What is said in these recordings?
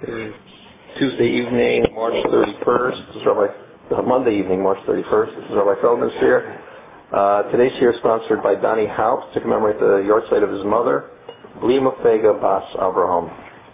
It's Tuesday evening, March 31st. This is Monday evening, March 31st. This is Rabbi Feldman's here. Today's year is sponsored by Donnie Haupt to commemorate the yahrzeit of his mother, Lima Fega Bas Avraham.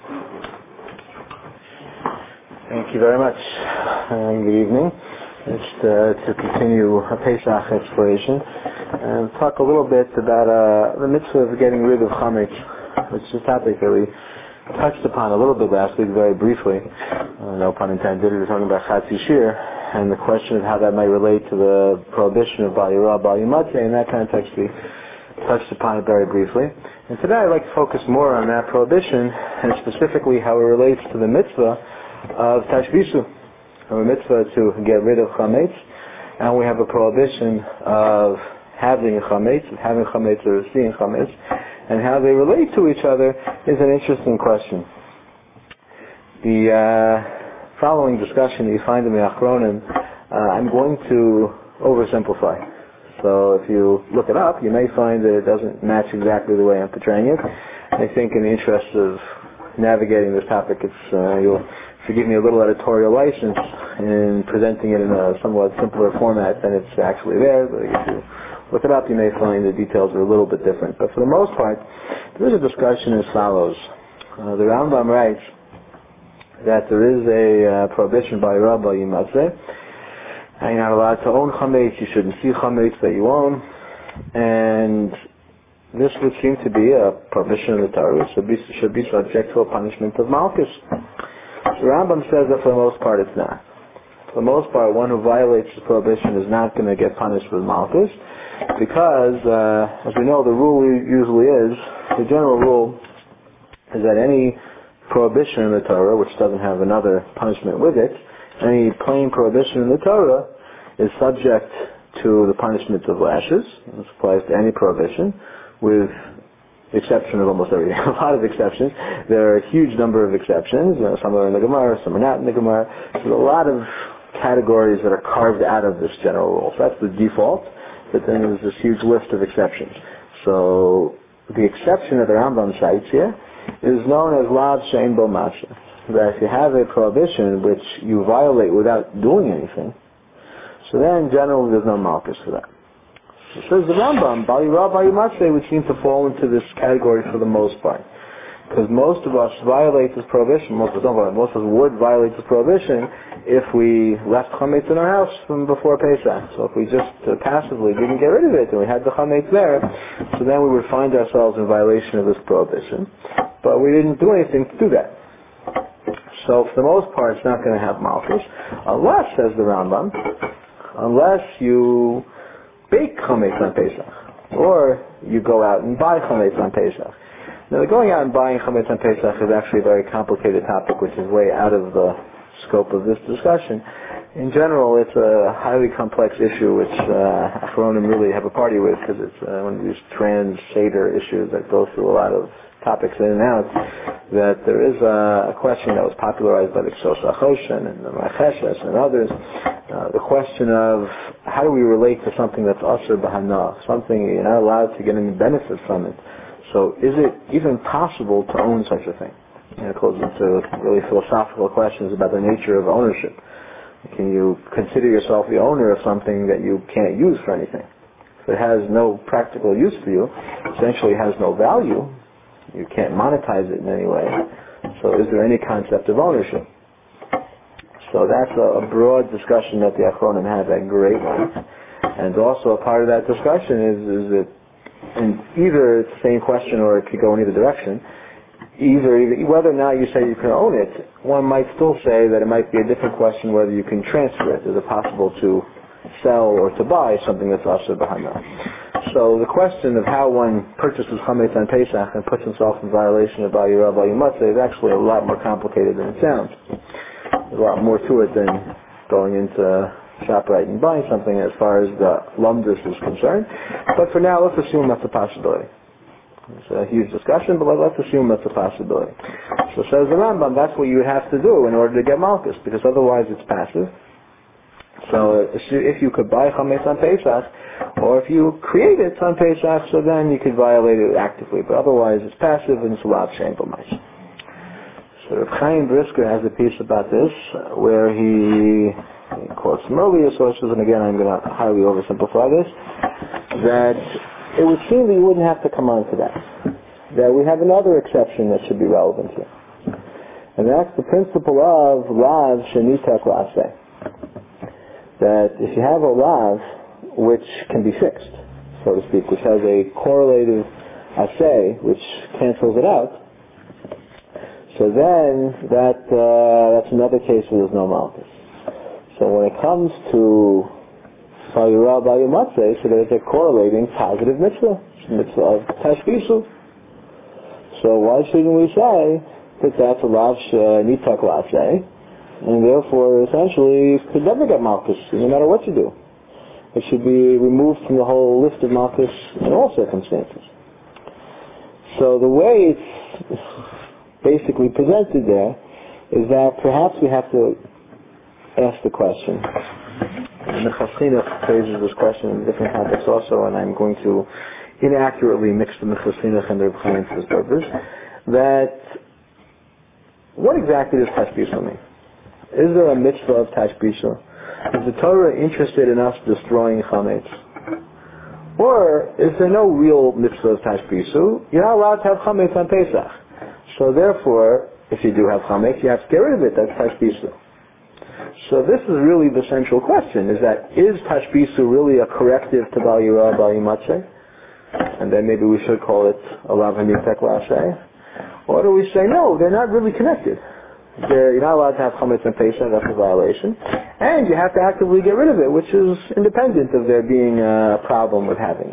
Thank you very much. Good evening. Just to continue a Pesach exploration and talk a little bit about the mitzvah of getting rid of chametz, which is a topic that we touched upon a little bit last week very briefly. No pun intended. We were talking about Chatzi Shir and the question of how that might relate to the prohibition of Bal Yirah, Bal Yimatzeh. In that context, we touched upon it very briefly. And today I'd like to focus more on that prohibition and specifically how it relates to the mitzvah of Tashbisu, a mitzvah to get rid of chametz, and we have a prohibition of having chametz, or seeing chametz, and how they relate to each other is an interesting question. The following discussion that you find in the Achronim, I'm going to oversimplify. So if you look it up, you may find that it doesn't match exactly the way I'm portraying it. I think in the interest of navigating this topic, you'll forgive me a little editorial license in presenting it in a somewhat simpler format than it's actually there. But if you look it up, you may find the details are a little bit different. But for the most part, there is a discussion as follows. The Rambam writes that there is a prohibition by Yirah, Bal Yimatzeh. You're not allowed to own chametz. You shouldn't see chametz that you own. And this would seem to be a prohibition of the Torah. It should be subject to a punishment of Malchus. The Rambam says that for the most part it's not. For the most part, one who violates the prohibition is not going to get punished with Malchus, because, as we know, the rule usually is, the general rule is that any prohibition in the Torah, which doesn't have another punishment with it, any plain prohibition in the Torah is subject to the punishment of lashes. This applies to any prohibition, with the exception of almost everything. A lot of exceptions. There are a huge number of exceptions. Some are in the Gemara, some are not in the Gemara. So there are a lot of categories that are carved out of this general rule. So that's the default. But then there's this huge list of exceptions. So the exception that the Rambam cites here is known as Lav Shein Bo Masha. That if you have a prohibition which you violate without doing anything, so then generally there's no malchus for that. So says the Rambam, Bal Yirah, Bal Yimatzeh would seem to fall into this category for the most part. Because most of us violate this prohibition, most of us would violate this prohibition if we left chametz in our house from before Pesach. So if we just passively didn't get rid of it and we had the chametz there, so then we would find ourselves in violation of this prohibition. But we didn't do anything to do that. So for the most part, it's not going to have malchus, unless, says the Rambam, unless you bake chametz on Pesach, or you go out and buy chametz on Pesach. Now, going out and buying chametz on Pesach is actually a very complicated topic, which is way out of the scope of this discussion. In general, it's a highly complex issue, which Achronim really have a party with, because it's one of these trans-Seder issues that go through a lot of topics in and out. That there is a question that was popularized by the Ksos HaChoshen and the Macheshes and others, the question of how do we relate to something that's Asher B'Hana, something you're not allowed to get any benefit from it. So is it even possible to own such a thing? It goes into really philosophical questions about the nature of ownership. Can you consider yourself the owner of something that you can't use for anything? If it has no practical use for you, essentially has no value, you can't monetize it in any way. So is there any concept of ownership? So that's a broad discussion that the Achronim have at great length. And also a part of that discussion is that, and either it's the same question or it could go in either direction. Whether or not you say you can own it, one might still say that it might be a different question whether you can transfer it. Is it possible to sell or to buy something that's Asher B'Hana? So the question of how one purchases chametz on Pesach and puts himself in violation of Bal Yirah, Bal Yimatzeh is actually a lot more complicated than it sounds. There's a lot more to it than going into ShopRite and buying something as far as the lumdus is concerned. But for now, let's assume that's a possibility. It's a huge discussion, but let's assume that's a possibility. So says the Rambam, that's what you would have to do in order to get malchus, because otherwise it's passive. So if you could buy chametz on Pesach, or if you create it on Pesach, so then you could violate it actively, but otherwise it's passive and it's Lav Shein Bo Masha. So Reb Chaim Brisker has a piece about this where he quotes some earlier sources, and again I'm going to highly oversimplify this, that it would seem that you wouldn't have to come on to that. That we have another exception that should be relevant here. And that's the principle of Rav Shenitak Laseh. That if you have a Rav which can be fixed, so to speak, which has a correlative assay which cancels it out, so then that's another case where there's no malchus. So when it comes to Sayurah Bayumatzeh, so there's a correlating positive mitzvah of Tashbisu. So why shouldn't we say that that's a Rav Nitak Laseh, and therefore essentially you could never get malchus, no matter what you do. It should be removed from the whole list of malchus in all circumstances. So the way it's basically presented there is that perhaps we have to ask the question. And the Chassinuch phrases this question in different contexts also, and I'm going to inaccurately mix the Chassinuch and the Reb Chaim for this purpose, that what exactly does Tashbisu mean? Is there a mitzvah of Tashbisu? Is the Torah interested in us destroying chametz? Or is there no real mitzvah of Tashbisu? You're not allowed to have chametz on Pesach. So therefore, if you do have chametz, you have to get rid of it. That's Tashbisu. So this is really the central question, is Tashbisu really a corrective to Bal Yirah, Bal Yimatzeh? And then maybe we should call it a Rav Nitak Laseh. Or do we say, no, they're not really connected. You're not allowed to have chametz and Pesach, that's a violation. And you have to actively get rid of it, which is independent of there being a problem with having it.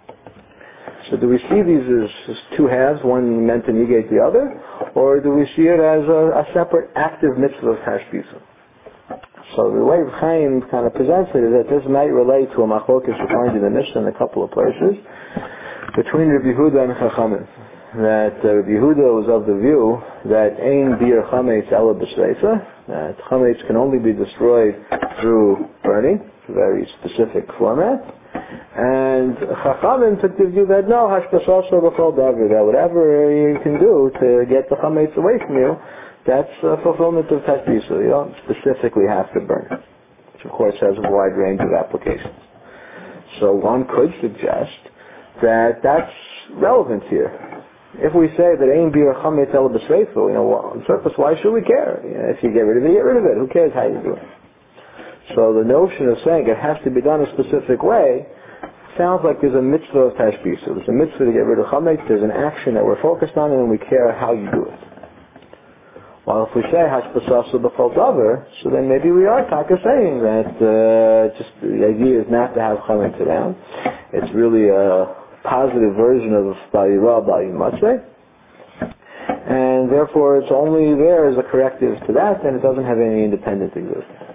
So do we see these as two halves, one meant to negate the other? Or do we see it as a separate active mitzvah of Tashbisu? So the way Chaim kind of presents it is that this might relate to a machlokas we find in the Mishnah in a couple of places between Rabbi Yehuda and Chachamim. That Rabbi Yehuda was of the view that ein bir chametz ela b'shreifa, that chametz can only be destroyed through burning, a very specific format. And Chachamim took the view that no, hashpasasa b'chol davar, that whatever you can do to get the chametz away from you, that's fulfillment of Tashbisu. You don't specifically have to burn it, which of course has a wide range of applications. So one could suggest that that's relevant here. If we say that ein bir chametz ela b'shreifa, on surface, why should we care? If you get rid of it, get rid of it. Who cares how you do it? So the notion of saying it has to be done a specific way sounds like there's a mitzvah of Tashbisu. There's a mitzvah to get rid of chametz. There's an action that we're focused on, and we care how you do it. While if we say hashpasasu b'chol davar, so then maybe we are taka saying that just the idea is not to have chametz around. It's really a positive version of Bal Yirah, Bal Yimatzeh, and therefore it's only there as a corrective to that, and it doesn't have any independent existence.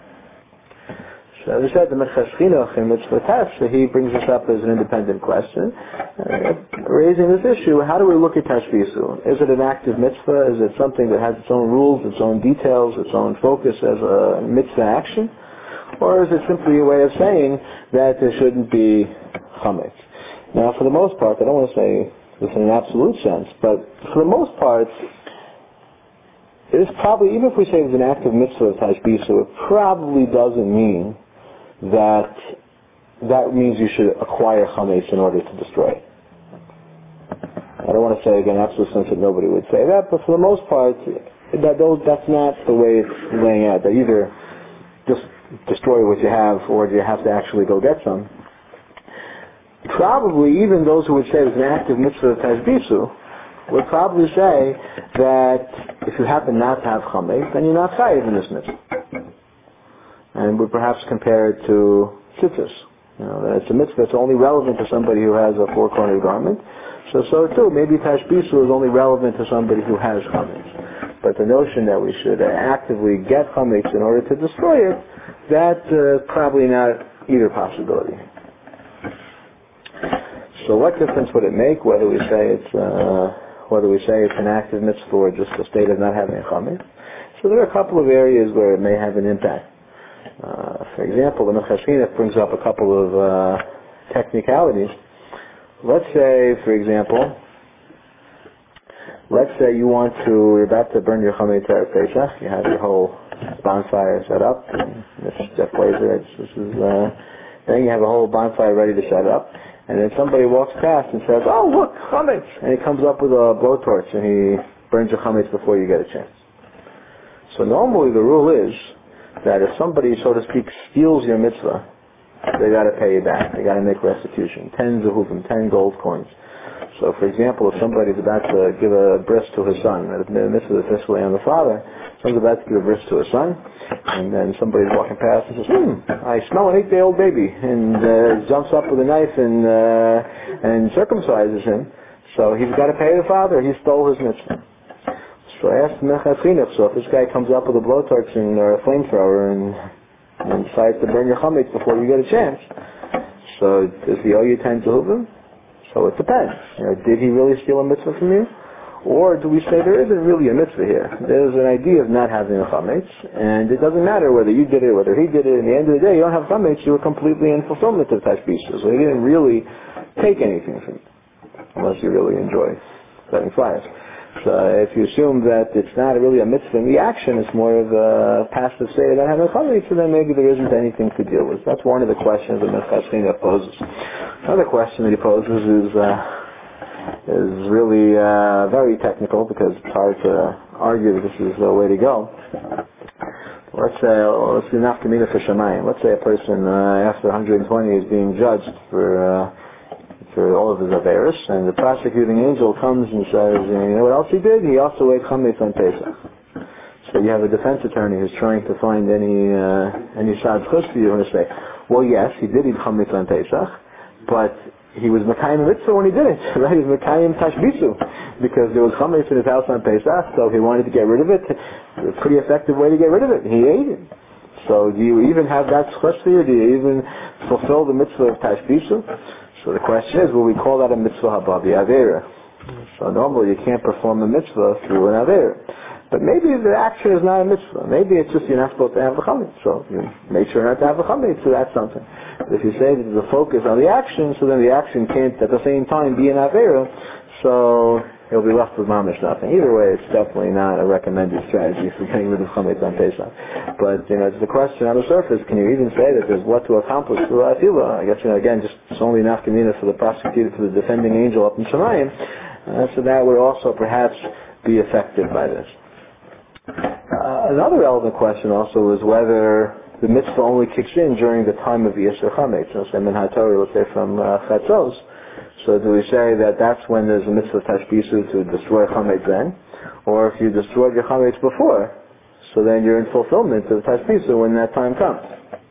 So as I said, the Minchas Chinuch in Mitzvah Tef, so he brings this up as an independent question, raising this issue: how do we look at Tashbisu? Is it an active mitzvah? Is it something that has its own rules, its own details, its own focus as a mitzvah action? Or is it simply a way of saying that there shouldn't be chametz? Now, for the most part, I don't want to say this in an absolute sense, but for the most part, it is probably, even if we say it's an active mitzvah of Tashbisu, it probably doesn't mean that means you should acquire chametz in order to destroy it. I don't want to say, again, absolute sense that nobody would say that, but for the most part, that's not the way it's laying out. That either just destroy what you have, or you have to actually go get some. Probably even those who would say it's an active mitzvah of Tashbisu would probably say that if you happen not to have chametz, then you're not chayiv in this mitzvah. And would perhaps compare it to tzitzis. That it's a mitzvah that's only relevant to somebody who has a four-cornered garment. So too, maybe Tashbisu is only relevant to somebody who has chametz. But the notion that we should actively get chametz in order to destroy it, that's probably not either possibility. So what difference would it make whether we say it's an active mitzvah or just a state of not having a chametz? So there are a couple of areas where it may have an impact. For example, the Minchas Chinuch brings up a couple of technicalities. Let's say, for example, let's say you're about to burn your chametz at Pesach. You have your whole bonfire set up. This is Jeff Blazer. Then you have a whole bonfire ready to set up. And then somebody walks past and says, "Oh, look, chametz!" And he comes up with a blowtorch and he burns your chametz before you get a chance. So normally the rule is that if somebody, so to speak, steals your mitzvah, they got to pay you back. They got to make restitution. 10 zehuvim, 10 gold coins. So, for example, if somebody's about to give a bris to his son, the mitzvah is fiscally on the father, someone's about to give a bris to his son, and then somebody's walking past and says, I smell an 8-day-old baby, and jumps up with a knife and circumcises him. So he's got to pay the father. He stole his mitzvah. So I asked the Minchas Chinuch, so if this guy comes up with a blowtorch or a flamethrower and decides to burn your chametz before you get a chance, so does he owe you 10 zehuvim? So it depends. Did he really steal a mitzvah from you? Or do we say there isn't really a mitzvah here? There's an idea of not having a chametz, and it doesn't matter whether you did it, whether he did it. In the end of the day, you don't have chametz, you were completely in fulfillment of tashbisa. So he didn't really take anything from you, unless you really enjoy setting fires. So if you assume that it's not really a mitzvah in the action, it's more of a passive state of not having a chametz, so then maybe there isn't anything to deal with. That's one of the questions that Minchas Chinuch poses. Another question that he poses is really very technical, because it's hard to argue that this is the way to go. Let's do nafka mina for shamayim. Let's say a person after 120 is being judged for all of his averos, and the prosecuting angel comes and says, you know what else he did? He also ate chametz on Pesach. So you have a defense attorney who's trying to find any shad chus for you, and say, well, yes, he did eat chametz on Pesach, but he was mekayim mitzvah when he did it, right? He was mekayim tashbisu, because there was chametz in his house on Pesach, so he wanted to get rid of it. A pretty effective way to get rid of it. He ate it. So do you even have that chus for you? Do you even fulfill the mitzvah of tashbisu? So the question is, will we call that a mitzvah haba b'avera? So normally you can't perform a mitzvah through an avera. But maybe the action is not a mitzvah. Maybe it's just you're not supposed to have a chametz. So you make sure not to have a chametz, so that's something. But if you say that there's a focus on the action, so then the action can't at the same time be an avera, so he'll be left with mamish nothing. Either way, it's definitely not a recommended strategy for getting rid of chametz on Pesach. But, it's the question on the surface, can you even say that there's what to accomplish through Atila? I guess, again, just it's only nafka mina for the prosecutor, for the defending angel up in Shemayim, so that would also perhaps be affected by this. Another relevant question also is whether the mitzvah only kicks in during the time of Yisur Chametz. So, Min HaTorah, let's say from Chatzos. So do we say that that's when there's a mitzvah tashbisu to destroy chametz then? Or if you destroyed your chametz before, so then you're in fulfillment of tashbisu when that time comes.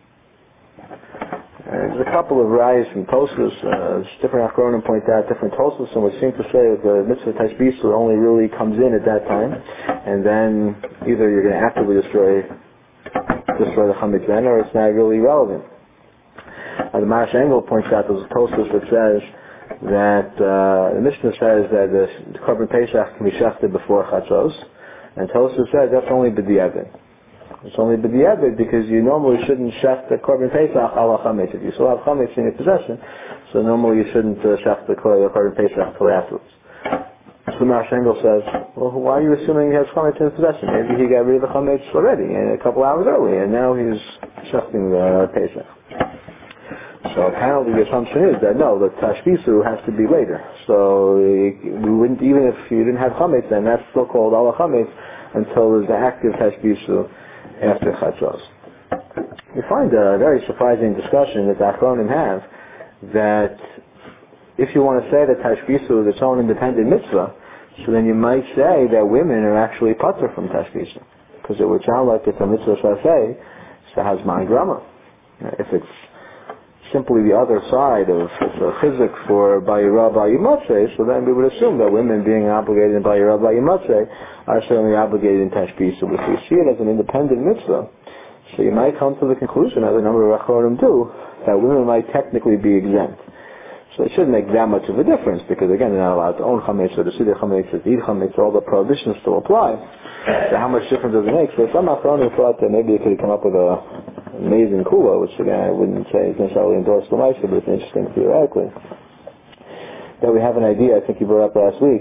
There's a couple of rayas from Tosfos, different achronim point out different Tosfos, and would seem to say that the mitzvah tashbisu only really comes in at that time, and then either you're going to actively destroy the chametz then, or it's not really relevant. The Marash Engel points out there's a Tosfos that says that the Mishnah says that the Korban Pesach can be shechted before Chatzos, and Tosfos says that's only b'diavad. It's only b'diavad because you normally shouldn't shecht the Korban Pesach ala chametz. If you still have chametz in your possession, so normally you shouldn't shecht the Korban Pesach till afterwards. So Marash Engel says, well, why are you assuming he has chametz in his possession? Maybe he got rid of the chametz already, and a couple hours early, and now he's shechting the Pesach. So apparently the assumption is that no, the tashbisu has to be later. So we wouldn't, even if you didn't have chametz, then that's still called ala chametz until there's the active tashbisu after chatzos. You find a very surprising discussion that the achronim have that if you want to say that tashbisu is its own independent mitzvah, so then you might say that women are actually patur from tashbisu, because it would sound like it's a mitzvah shasei, so has man grama. If it's simply the other side of the chizuk for Bayira Bayimatzeh, so then we would assume that women being obligated in Bayira Bayimatzeh are certainly obligated in Tashbisa. If we see it as an independent mitzvah, so you might come to the conclusion, as a number of Achronim do, that women might technically be exempt. So it shouldn't make that much of a difference, because again, they're not allowed to own chametz, or to see the chametz, or to eat chametz, all the prohibitions still apply. So how much difference does it make? So some Achronim thought that maybe it could come up with a amazing kula, which again I wouldn't say is necessarily endorsed L'maisa, but it's interesting theoretically. That we have an idea, I think you brought up last week,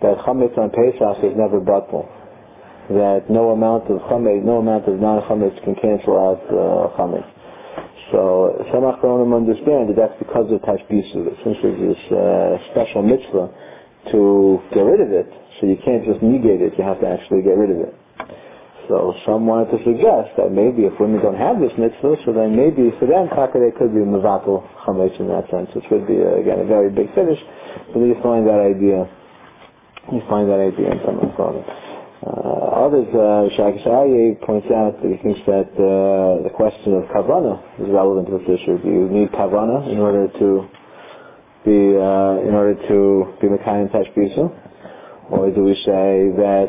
that chametz on Pesach is never batal. That no amount of non-chametz can cancel out chametz. So some Achronim understand that that's because of tashbisu. Since there's this special mitzvah to get rid of it, so you can't just negate it, you have to actually get rid of it. So some wanted to suggest that maybe if women don't have this mitzvah, so then maybe for them, they could be mevatel chametz in that sense, which would be, again, a very big finish. But you find that idea in some Achronim. Others, Shakis Aryeh points out that he thinks that the question of kavana is relevant to this issue. Do you need kavana in order to be mekayim tashbisu, or do we say that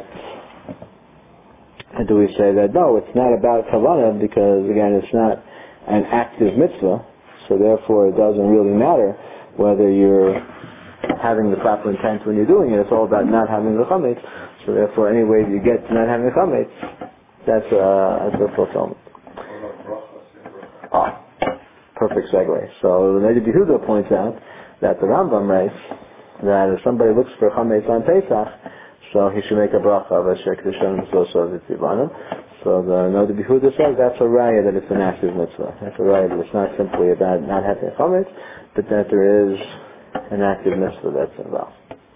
no, it's not about kavana because again it's not an active mitzvah, so therefore it doesn't really matter whether you're having the proper intent when you're doing it. It's all about not having the chametz. So therefore, any way you get to not having chametz, that's a fulfillment. Perfect segue. So the Neder Yehuda points out that the Rambam writes that if somebody looks for chametz on Pesach, so he should make a bracha of Asher Kedushanim Zoso V'Tzivanim. So the Neder Yehuda says that's a raya that it's an active mitzvah. That's a raya that it's not simply about not having chametz, but that there is an active mitzvah that's involved.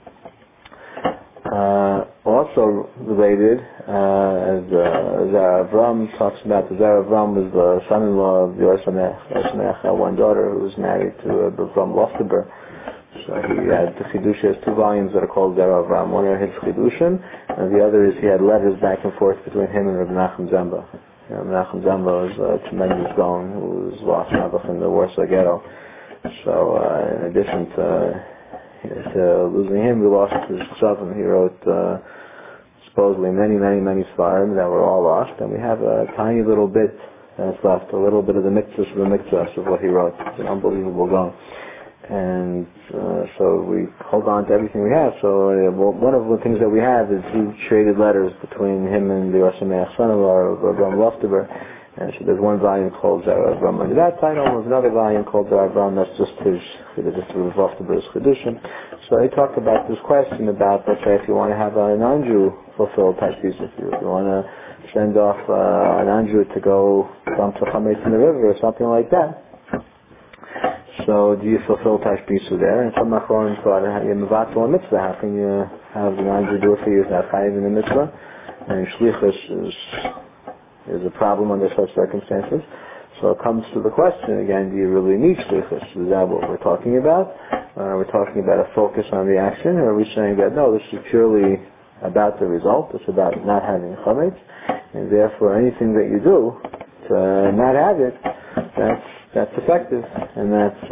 Also related, as Zera Avram talks about, the Zera Avram was the son-in-law of Yor Sameach. Yor Sameach had one daughter who was married to Avram Lofteber. So he had the Chidush, has 2 volumes that are called Zera Avram. One are his Chidushim, and the other is he had letters back and forth between him and Reb Nachum Zemba. Menachem Zemba was a tremendous Gaon who was lost in the Warsaw Ghetto. So in addition to losing him, we lost his Ksavim. He wrote supposedly many Sfarim that were all lost, and we have a tiny little bit that's left, a little bit of the mitzvahs of what he wrote. It's an unbelievable Gaon. And so we hold on to everything we have. So one of the things that we have is he traded letters between him and the Yor Sameach son-in-law of Avram Lofteber. And so there's one volume called Zera Avram under that title, and there's another volume called Zera Avram that's just Lofteber's Chedushim. So they talk about this question about, let's say, if you want to have a non-Jew fulfill tashbis with you, if you want to send off a non-Jew to go dump the chametz in the river or something like that. So do you fulfill tashbisu there? And some Achronim thought you mevatel a mitzvah. How can you have the non-Jew do it for you? Is not chayiv in the mitzvah? And shlichus is a problem under such circumstances. So it comes to the question again: do you really need shlichus? Is that what we're talking about? We're talking about a focus on the action, or are we saying that no, this is purely about the result? It's about not having chametz, and therefore anything that you do to not have it, that's effective, and that's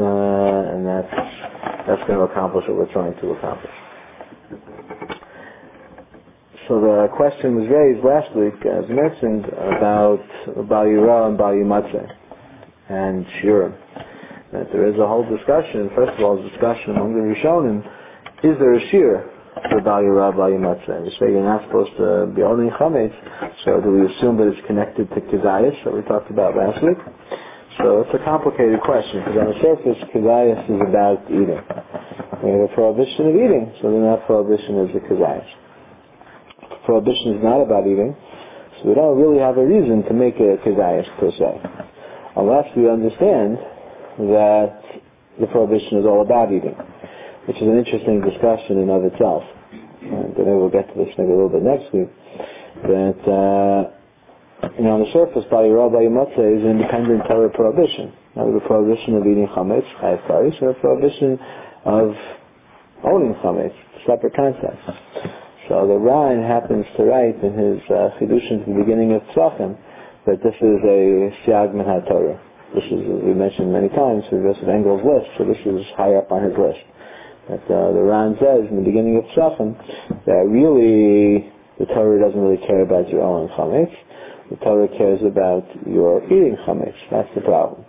going to accomplish what we're trying to accomplish. So the question was raised last week, as mentioned, about Bal Yirah and Bal Yimatzeh and Shiurim. That there is a whole discussion. First of all, a discussion among the Rishonim: is there a shiur for Bal Yirah, Bal Yimatzeh? We say you're not supposed to be owning chametz, so do we assume that it's connected to Kedayis that we talked about last week? So it's a complicated question, because on the surface, Kedayis is about eating. We have a prohibition of eating, so then that prohibition is the Kedayis. Prohibition is not about eating, so we don't really have a reason to make a Kedayis per se, unless we understand that the prohibition is all about eating, which is an interesting discussion in of itself. And maybe we'll get to this maybe a little bit next week. That on the surface, Bal Yirah, Bal Yimatzeh is an independent Torah prohibition. Now, the prohibition of eating chametz, chayav karis, and the prohibition of owning chametz, separate concepts. So the Ryan happens to write in his Chidushim at the beginning of Tzachim that this is a siag min haTorah. This is, as we mentioned many times, this is Engel's list, so this is high up on his list. That the Ran says in the beginning of Tzachim that really the Torah doesn't really care about your own chametz. The Torah cares about your eating chametz. That's the problem.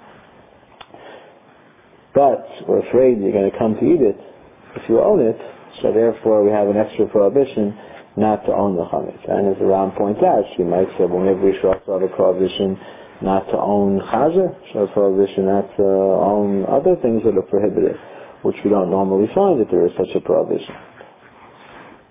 But we're afraid you're going to come to eat it if you own it, so therefore we have an extra prohibition not to own the chametz. And as the Ram points out, you might say, well, maybe we should also have a prohibition not to own chazer, so a prohibition not to own other things that are prohibited, which we don't normally find that there is such a prohibition.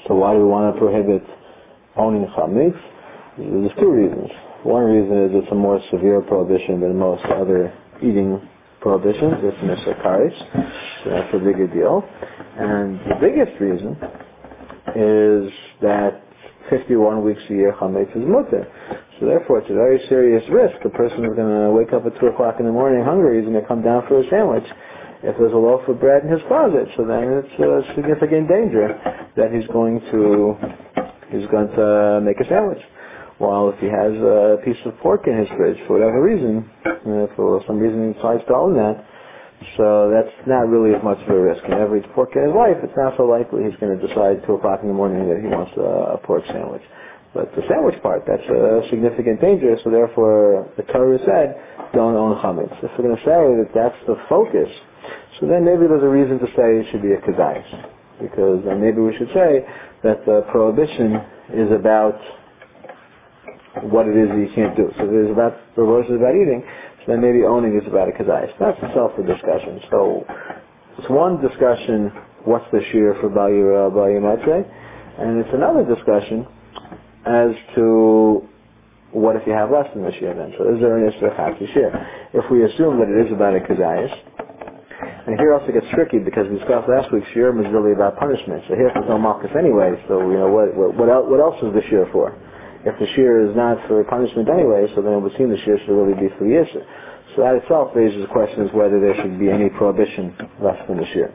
So why do we want to prohibit owning chametz? There's two reasons. One reason is it's a more severe prohibition than most other eating prohibitions. It's Mishakaris, so that's a bigger deal. And the biggest reason is that 51 weeks a year chametz is mutter. So therefore it's a very serious risk. A person is going to wake up at 2 o'clock in the morning hungry, he's going to come down for a sandwich. If there's a loaf of bread in his closet, so then it's a significant danger that he's going to make a sandwich. While if he has a piece of pork in his fridge, for whatever reason, for some reason he decides to own that, so that's not really as much of a risk. He never eats pork in his life, it's not so likely he's going to decide at 2 o'clock in the morning that he wants a pork sandwich. But the sandwich part, that's a significant danger, so therefore the Torah said, don't own chametz. If we're going to say that that's the focus, so then maybe there's a reason to say it should be a kedais. Because then maybe we should say that the prohibition is about what it is that you can't do. So there's about, the verse is about eating, so then maybe owning is about a kedais. That's itself a discussion. So it's one discussion, what's the shear for Bal Yirah, Bal Yimatzeh, and it's another discussion as to what if you have less than the shear then. So is there an Isra Chaki shear? If we assume that it is about a kedais, and here also gets tricky because we discussed last week shiurim is really about punishment. So here there's no malchus anyway. So what else is the shiur for? If the shiur is not for punishment anyway, so then it would seem the shiur should really be for the yisur. So that itself raises the question as whether there should be any prohibition less than the shiur.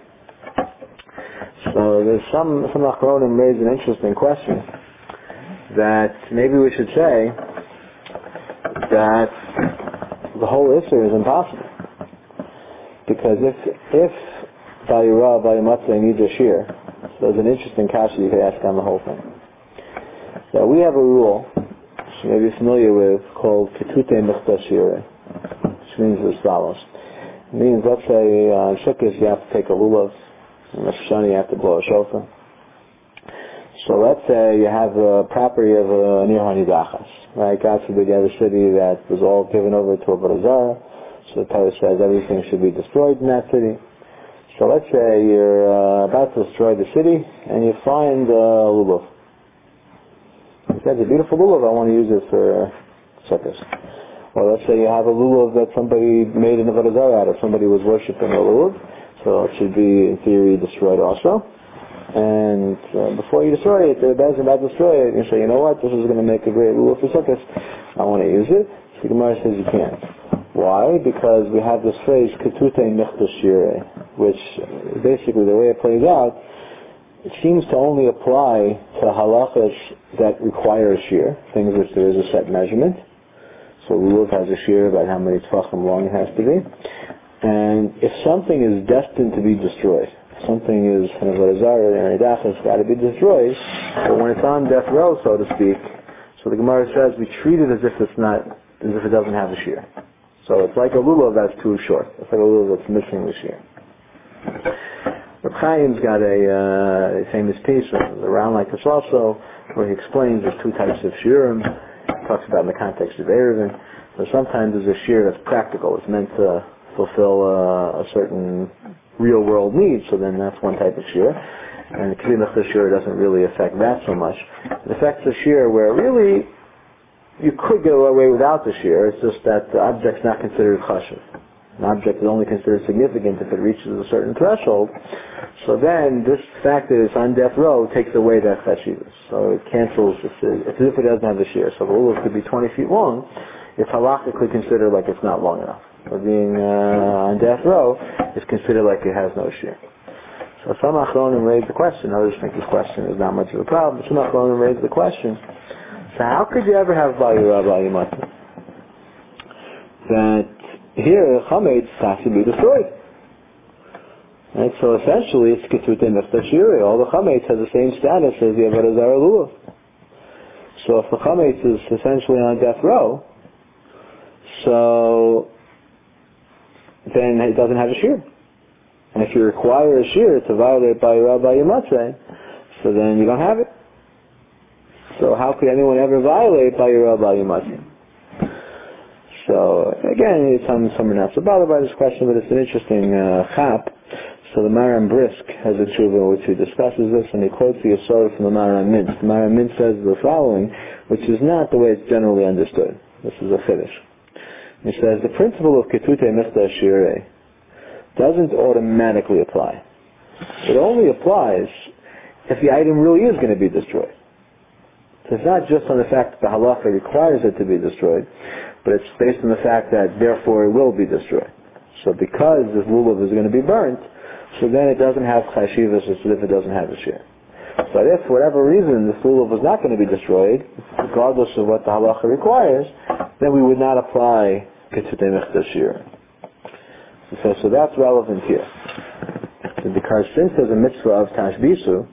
So there's some achronim raise an interesting question that maybe we should say that the whole yisur is impossible. Because if Bal Yirah, Bal Yimatzeh needs a shear, so there's an interesting kasha you could ask on the whole thing. So we have a rule, which you may be familiar with, called Ketute Mechta Shireh, which means as follows. It means, let's say, on Sukkot you have to take a lulav, on Rosh Hashanah you have to blow a shofar. So let's say you have a property of a Nir Hanidachas, right? God forbid you have a city that was all given over to a Barazar. So the Torah says everything should be destroyed in that city. So let's say you're about to destroy the city and you find a lulav. You said, it's a beautiful lulav, I want to use it for sukkahs. Or let's say you have a lulav that somebody made an avodah zarah out of. Somebody was worshipping a lulav, so it should be in theory destroyed also. And before you destroy it, the Rebbe is about to destroy it, you say, you know what, this is going to make a great lulav for sukkahs. I want to use it. So the Gemara says you can't. Why? Because we have this phrase, Ketute Mechta Shireh, which basically the way it plays out, it seems to only apply to halachas that require a shear, things which there is a set measurement. So lulav has a shear about how many tefachim long it has to be. And if something is destined to be destroyed, something is kind of a zarah and a dachas got to be destroyed, but when it's on death row, so to speak, so the Gemara says we treat it as if it doesn't have a shear. So it's like a lulav that's too short. It's like a lulav that's missing the shear. Reb Chaim's got a famous piece around like this also, where he explains there's two types of shiurim. He talks about in the context of Erevin. So sometimes there's a shear that's practical. It's meant to fulfill a certain real world need. So then that's one type of shear. And the Ketute Mechta shear doesn't really affect that so much. It affects the shear where really you could get away without the shear. It's just that the object's not considered chashuv. An object is only considered significant if it reaches a certain threshold. So then this fact that it's on death row takes away that chashivus. So it cancels. It's as if it doesn't have the shear. So the lulav could be 20 feet long. It's halachically considered like it's not long enough. So being on death row is considered like it has no shear. So some achronim raise the question. Others think this question is not much of a problem. But some achronim raise the question. So how could you ever have Bal Yirah, Bal Yimatzeh? That here, chametz has to be destroyed. Right? So essentially, it's Ketute Mechta Shireh. All the chametz has the same status as the avodah zarah lulav. So if the chametz is essentially on death row, so then it doesn't have a shear. And if you require a shear to violate Bal Yirah, Bal Yimatzeh, so then you don't have it. So how could anyone ever violate Bal Yirah, Bal Yimatzeh? So again, some are not so bothered by this question, but it's an interesting chap. So the Maharam Brisk has a tshuva in which he discusses this, and he quotes the Yisod from the Maharam Mintz. The Maharam Mintz says the following, which is not the way it's generally understood. This is a chiddush. He says the principle of ketutei michta shirei doesn't automatically apply. It only applies if the item really is going to be destroyed. So it's not just on the fact that the halacha requires it to be destroyed, but it's based on the fact that therefore it will be destroyed. So because this lulav is going to be burnt, so then it doesn't have chashivas as if it doesn't have a shear. But if for whatever reason this lulav was not going to be destroyed, regardless of what the halacha requires, then we would not apply ketutei michta shear. So that's relevant here. Because since there's a mitzvah of tashbisu,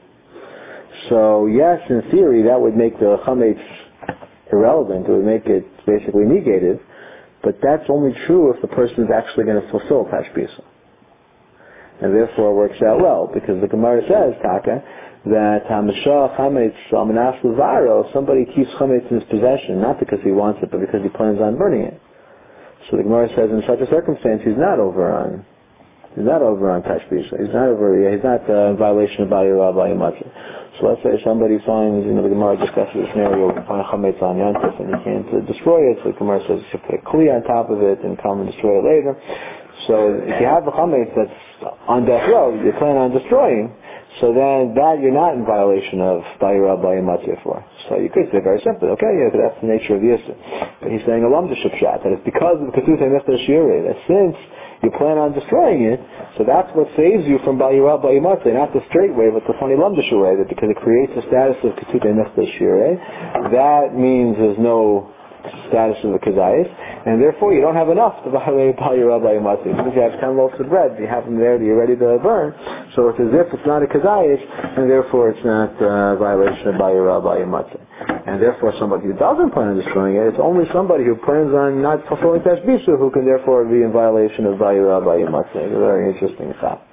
so yes, in theory, that would make the chametz irrelevant. It would make it basically negated. But that's only true if the person is actually going to fulfill tashbisu. And therefore it works out well, because the Gemara says, Taka, that Hamashah chametz almanas levaro, somebody keeps chametz in his possession, not because he wants it, but because he plans on burning it. So the Gemara says, in such a circumstance, he's not over on tashbisu. He's not in violation of Bayirah Bayimatzah. So let's say somebody finds, the Gemara discusses a scenario, find chametz on Yantif and he can't destroy it, so the Gemara says you should put a kli on top of it and come and destroy it later. So if you have the chametz that's on death row, you plan on destroying, so then that you're not in violation of Bayirah Bayimatzah for. So you could say very simply, okay, yeah, that's the nature of the issue. But he's saying a lamdaship shot, that it's because of the ketutei michta shirei, that since you plan on destroying it, so that's what saves you from Bayirah Bayimatzah, not the straight way, but the funny lamdashu way, that because it creates a status of ketutei michta shirei, that means there's no status of the kazayis, and therefore you don't have enough to violate Bayirah Bayimatzah. Even if you have 10 loaves of bread, you have them there that you're ready to burn, so it's as if it's not a kazayis, and therefore it's not a violation of Bayirah Bayimatzah. And therefore somebody who doesn't plan on destroying it, it's only somebody who plans on not fulfilling tashbisu who can therefore be in violation of Bayirah Bayimatzah. It's a very interesting fact.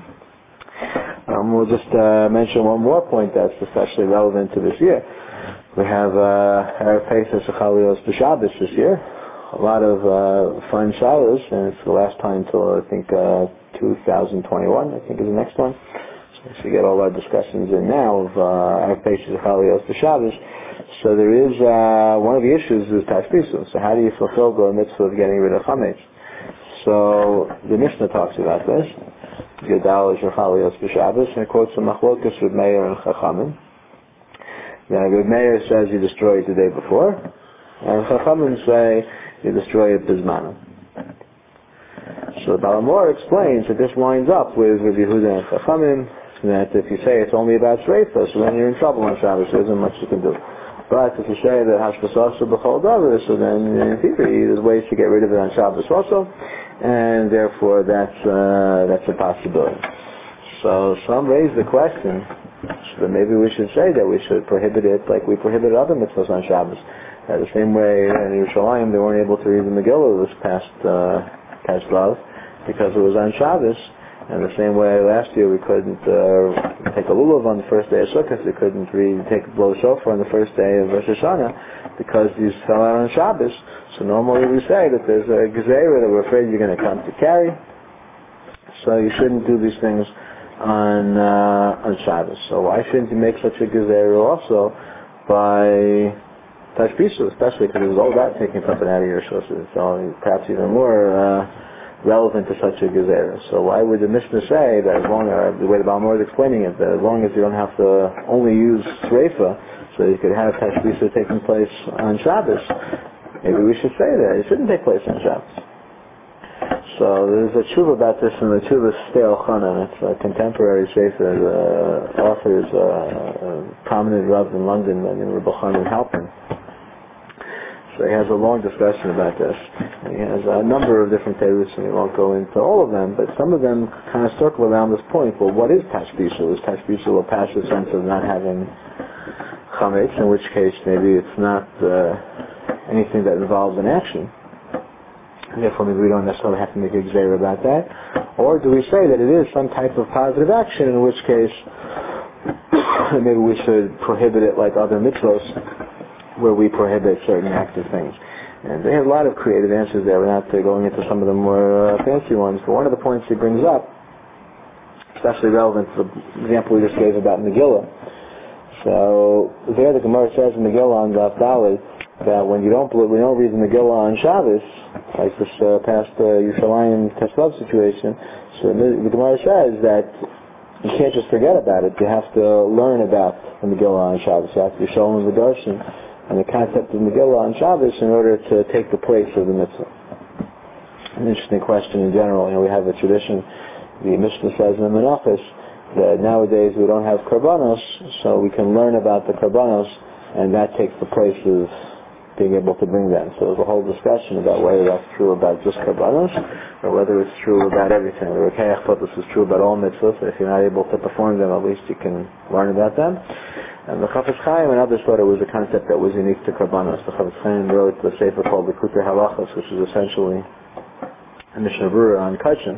We'll just mention one more point that's especially relevant to this year. We have Erev Pesach Chalios B'Shabbos this year. A lot of fun shalos, and it's the last time till I think 2021. I think is the next one. So we should get all our discussions in now of Erev Pesach Chalios B'Shabbos. So there is one of the issues is tashbisu. So how do you fulfill the mitzvah of getting rid of chametz? So the Mishnah talks about this. Yodal is Chalios B'Shabbos, and it quotes from Machlokas with Meir and Chachamim. Now, Reb Meir says you destroy it the day before, and Chachamim say you destroy it Bizmana. So the Balamor explains that this lines up with Reb Yehuda and Chachamim, that if you say it's only about Shreifa, so then you're in trouble on Shabbos, there isn't much you can do. But if you say that Hashbas also b'chol davar, so then in theory there's ways to get rid of it on Shabbos also, and therefore that's a possibility. So some raise the question, so maybe we should say that we should prohibit it like we prohibited other mitzvahs on Shabbos. The same way in Yerushalayim they weren't able to read the Megillah this past Love because it was on Shabbos. And the same way last year we couldn't take a lulav on the first day of Sukkot, we couldn't blow the shofar on the first day of Rosh Hashanah because these fell out on Shabbos. So normally we say that there's a gezerah that we're afraid you're going to come to carry. So you shouldn't do these things on Shabbos. So why shouldn't you make such a gezerah also by tashbisu, especially because it was all about taking something out of your shoshes. So perhaps even more relevant to such a gezerah. So why would the Mishnah say that as long as, the way the Balmor is explaining it, that as long as you don't have to only use Sreifa, so you could have tashbisu taking place on Shabbos, maybe we should say that it shouldn't take place on Shabbos. So there's a tshuva about this in the tshuva Stei Elchanan. It's a contemporary sefer. The author is a prominent Rav in London named Rabbi Chanan Halpern. So he has a long discussion about this. He has a number of different teruts, and we won't go into all of them, but some of them kind of circle around this point. Well, what is tashbisu? Is tashbisu a passive sense of not having chametz, in which case maybe it's not anything that involves an action. And therefore maybe we don't necessarily have to make a gezerah about that. Or do we say that it is some type of positive action, in which case maybe we should prohibit it like other mitzvahs where we prohibit certain active things. And they have a lot of creative answers there. We're not going into some of the more fancy ones, but one of the points he brings up, especially relevant to the example we just gave about Megillah. So there the Gemara says in Megillah on Daf Daled that when we don't read the Megillah on Shabbos, like this past Yerushalayim Teslav situation, so the Gemara says that you can't just forget about it. You have to learn about the Megillah on Shabbos. You have to be shown the darshan and the concept of Megillah on Shabbos in order to take the place of the mitzvah. An interesting question in general. We have a tradition. The Mishnah says in the Menachos that nowadays we don't have karbanos, so we can learn about the karbanos, and that takes the place of being able to bring them. So there's a whole discussion about whether that's true about just karbanos, or whether it's true about everything. The Rekayach thought this was true about all mitzvahs. If you're not able to perform them, at least you can learn about them. And the Chafetz Chaim and others thought it was a concept that was unique to karbanos. The Chafetz Chaim wrote the sefer called the Likutei Halachos, which is essentially a Mishnah Berurah on Kachin.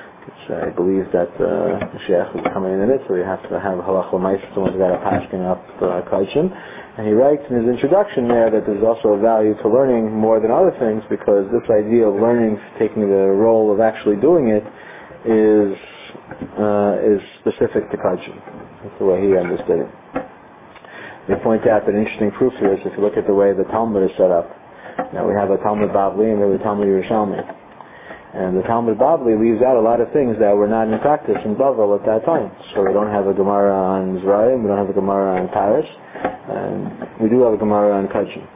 I believe that the Sheikh is coming in it, so you have to have halach l'maisa, someone's got to paskin up Kachin. And he writes in his introduction there that there's also a value to learning more than other things, because this idea of learning, taking the role of actually doing it, is specific to Kachin. That's the way he understood it. They point out that an interesting proof here is if you look at the way the Talmud is set up. Now we have a Talmud Bavli and we have a Talmud Yerushalmi. And the Talmud Bavli leaves out a lot of things that were not in practice in Bavel at that time. So we don't have a Gemara on Zrayim, we don't have a Gemara on Paris, and we do have a Gemara on Kachin.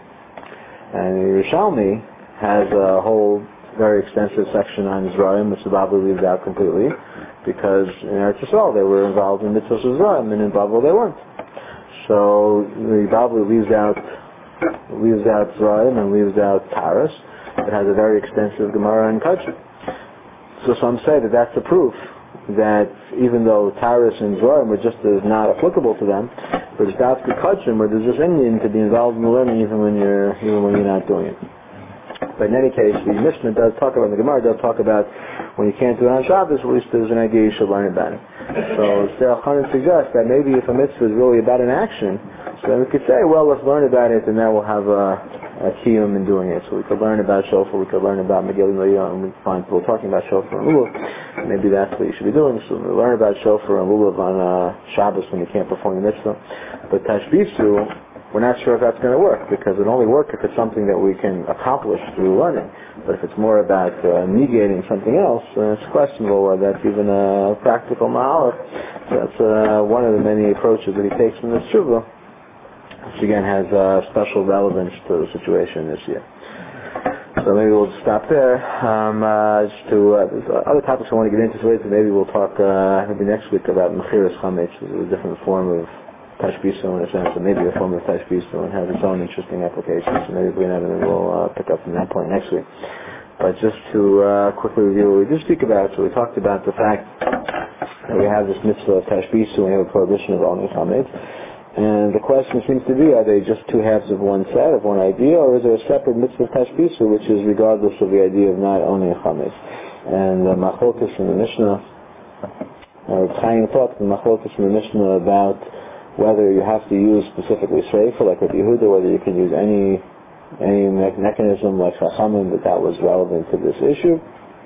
And Yerushalmi has a whole very extensive section on Zrayim, which the Bavli leaves out completely, because in Eretz Yisrael they were involved in mitzvahs of Zrayim, and in Bavel they weren't. So the Bavli leaves out Zrayim and leaves out Paris. It has a very extensive Gemara on Kachin. So some say that that's a proof that even though Taurus and Zorim were just as not applicable to them, but it's Dafka Kachin where there's just Indian to be involved in the learning even when you're not doing it. But in any case, the Mishnah does talk about, the Gemara does talk about when you can't do it on Shabbos, at least there's an idea you should learn about it. So Sarah Chanan suggests that maybe if a mitzvah is really about an action, so then we could say, well, let's learn about it, and that will have a kiyum in doing it. So we could learn about shofar, we could learn about Megillah, and we find people talking about shofar and lulav. Maybe that's what you should be doing. So we learn about shofar and lulav on Shabbos when you can't perform the mitzvah. But tashbisu, we're not sure if that's going to work, because it only works if it's something that we can accomplish through learning. But if it's more about mediating something else, it's questionable whether that's even a practical ma'alef. So that's one of the many approaches that he takes from this tshuva, which again has special relevance to the situation this year. So maybe we'll just stop there. There's other topics I want to get into, so maybe we'll talk maybe next week about Mechiras Chametz, which is a different form of Tashbisu in a sense, and maybe a form of Tashbisu and has its own interesting applications. So maybe we'll pick up from that point next week. But just to quickly review what we did speak about, so we talked about the fact that we have this mitzvah of Tashbisu and we have a prohibition of owning Chametz. And the question seems to be, are they just two halves of one set, of one idea, or is there a separate mitzvah of Tashbisu, which is regardless of the idea of not owning a Chametz? And the Machlokas in the Mishnah, Chaim thought the Machlokas in the Mishnah about whether you have to use specifically Sreifa, like with Yehuda, whether you can use any mechanism like Chachamim, that was relevant to this issue.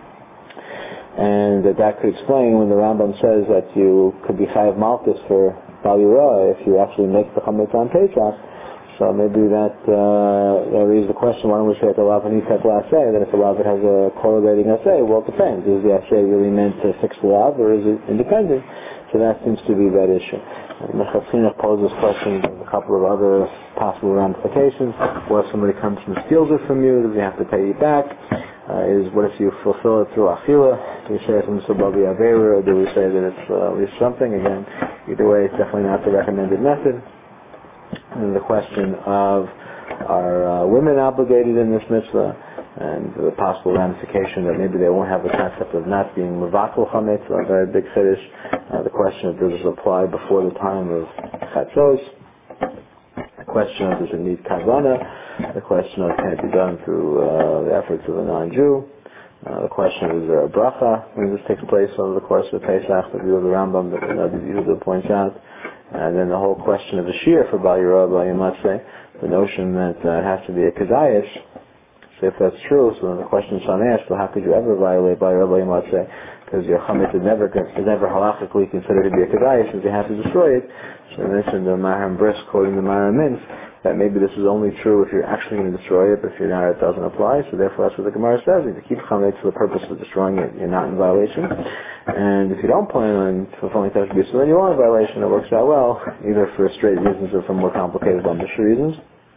And that could explain when the Rambam says that you could be Chayav Malkus for Bal Yirah if you actually make the Chametz on Pesach. So maybe that raises the question, why don't we say that the Lav Hanisat L'Aseh, then if the Lav has a correlating Aseh, well, it depends. Is the Aseh really meant to fix the Lav, or is it independent? So that seems to be that issue. The Chatzina poses questions of a couple of other possible ramifications. What if somebody comes and steals it from you? Does he have to pay you back? What if you fulfill it through Achila? Do we say it's Misababi Avera, or do we say that it's at least something? Again, either way, it's definitely not the recommended method. And the question of, are women obligated in this mitzvah? And the possible ramification that maybe they won't have the concept of not being Mavakal Chametz, a very big chiddush. The question of, does this apply before the time of Chatzos? The question of, does it need Kavana? The question of, can it be done through the efforts of a non-Jew? The question of, is there a bracha when this takes place over the course of Pesach, the view of the Rambam that Yehuda points out? And then the whole question of the Shir for Bal Yirah, Bal Yamatzeh. the notion that it has to be a kedayis. So if that's true, so then the question is asked, well, how could you ever violate by Rabbi Matzeh? Because your chametz is never halachically considered to be a kedayis, since you have to destroy it. So I mentioned the Maharam Brisk quoting the Maharam Mintz, that maybe this is only true if you're actually going to destroy it, but if you're not, it doesn't apply. So therefore, that's what the Gemara says. If you keep chametz for the purpose of destroying it, you're not in violation. And if you don't plan on fulfilling attributes, so then you are in violation. It works out well, either for straight reasons or for more complicated Mishra reasons.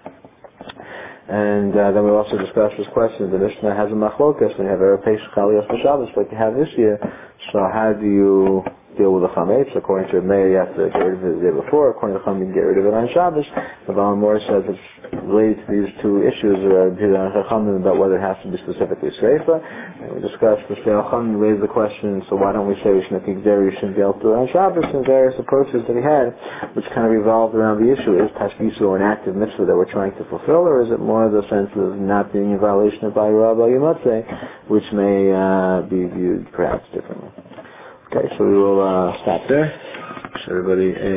And then we also discussed this question. The Mishnah has a machlokas when you have a Pesach Aliyos Shabbos like you have this year. So how do you deal with the chametz? According to Meir, you have to get rid of it the day before. According to Chachamim, you get rid of it on Shabbos. The Baal Mor says it's related to these two issues about whether it has to be specifically sreifa. And we discussed the Chachamim raised the question, so why don't we say we shouldn't be able to do it on Shabbos, and various approaches that he had, which kind of revolved around the issue. Is tashbisu an active mitzvah that we're trying to fulfill, or is it more the sense of not being in violation of Bai Rabbi Yimatzeh, which may be viewed perhaps differently? Okay, so we will stop there. Wish everybody